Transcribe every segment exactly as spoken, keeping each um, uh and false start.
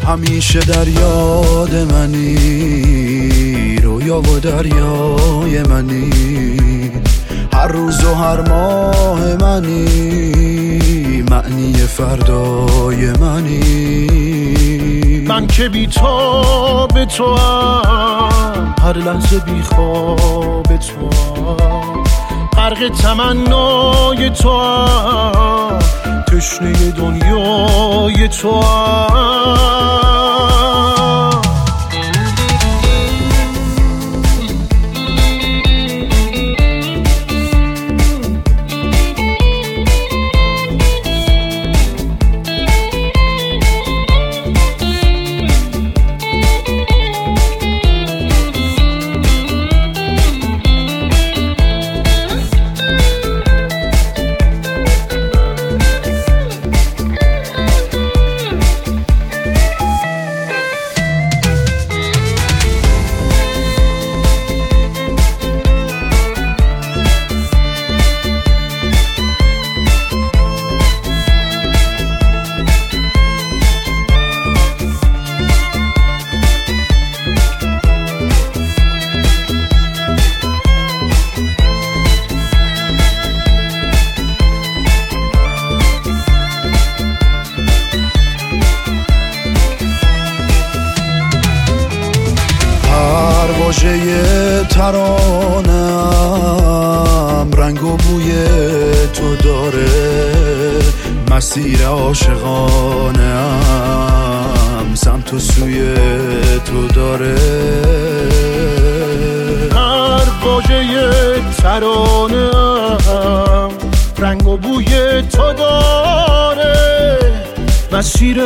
همیشه در یاد منی، رویا و دریای منی، هر روز و هر ماه منی، معنی فردای منی. من که بی تو به تو هم، هر لحظه بی خواب تو هم، غرق تمنای تو هم، تشنه دنیای تو هم. واژه ترانم رنگ و بوی تو داره، مسیر عاشقانم سمت و سوی تو داره. هر واژه ترانم رنگ و بوی تو داره، مسیر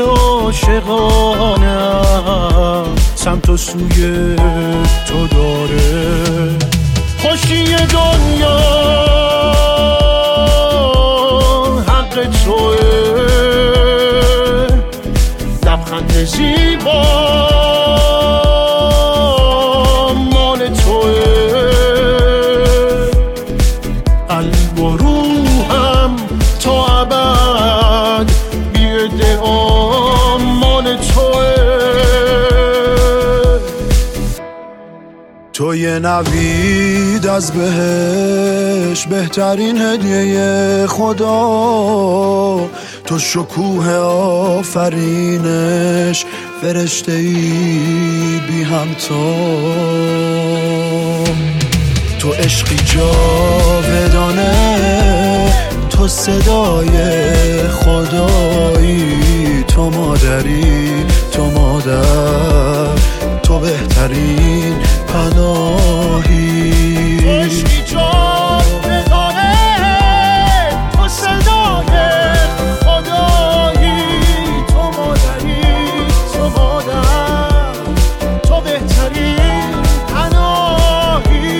عاشقانم سمت و سوی تو داره. خوشی دنیا حق توه، لبخند زیبا مال توه، قلب و روحم تا ابد بی ادعا مال توه. تو یه نوید از بهش، بهترین هدیه خدا، تو شکوه آفرینش، فرشته ای بی همتا. تو عشقی جاودانه، تو صدای خدایی، تو مادری، تو مادر، تو بهترین پناهی. تو عشقی جاودانه، تو صدای خدایی، تو مادری، تو مادر، تو بهترین پناهی.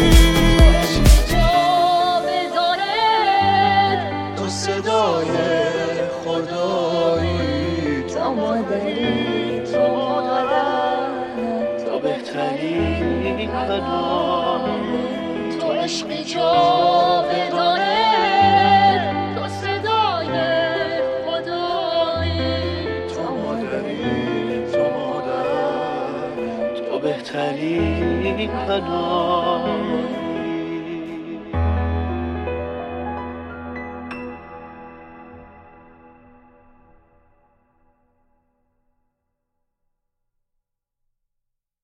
تو صدای خدایی، تو مادری، تو مادر، تو بهترین پناه. تو عشقی جاودانه، تو صدای خدایی، تو مادری، تو مادر، تو بهترین پناه.